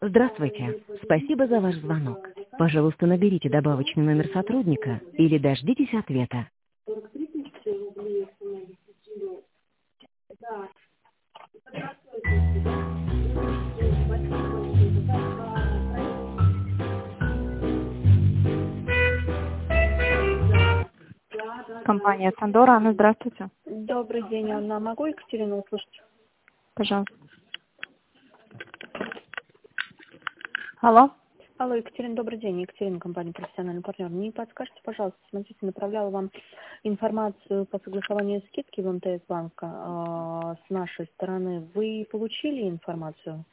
Здравствуйте. Спасибо за ваш звонок. Пожалуйста, наберите добавочный номер сотрудника или дождитесь ответа. Компания Сандора. Анна, здравствуйте. Добрый день, Анна. Могу Екатерину услышать? Пожалуйста. Алло. Алло, Екатерина, добрый день. Екатерина, компания «Профессиональный партнер». Не подскажете, пожалуйста, смотрите, направляла вам информацию по согласованию скидки в МТС банка с нашей стороны. Вы получили информацию?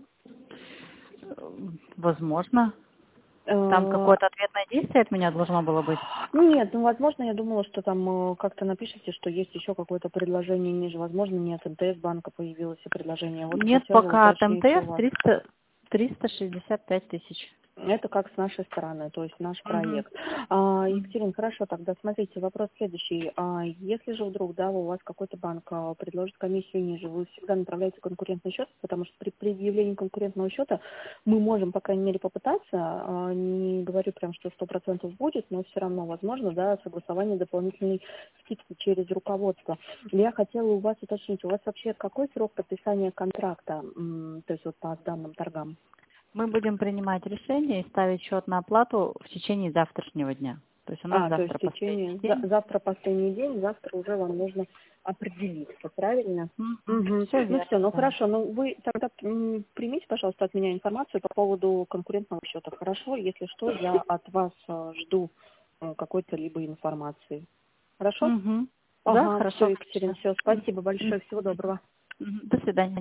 Возможно. Там какое-то ответное действие от меня должно было быть? Нет, возможно, я думала, что там как-то напишите, что есть еще какое-то предложение ниже. Возможно, не от МТС банка появилось предложение. Вот Нет, хотела пока от уточнить у МТС вас. 365 тысяч. Это как с нашей стороны, то есть наш проект. Екатерина, хорошо, тогда смотрите, вопрос следующий. Если же вдруг, да, у вас какой-то банк предложит комиссию ниже, вы всегда направляете конкурентный счет, потому что при предъявлении конкурентного счета мы можем, по крайней мере, попытаться, не говорю прям, что 100% будет, но все равно возможно, да, согласование дополнительной скидки через руководство. Я хотела у вас уточнить, у вас вообще какой срок подписания контракта, то есть вот по данным торгам? Мы будем принимать решение и ставить счет на оплату в течение завтрашнего дня. То есть у нас То есть завтра в течение последний день. завтра последний день, завтра уже вам нужно определиться, правильно? Угу. Все Ну все, верно, ну да. хорошо, ну вы тогда примите, пожалуйста, от меня информацию по поводу конкурентного счета. Хорошо, если что, я от вас жду какой-то либо информации. Хорошо? Угу. Да, Ага, все, хорошо, Екатерина, конечно. все, спасибо большое, всего доброго. До свидания.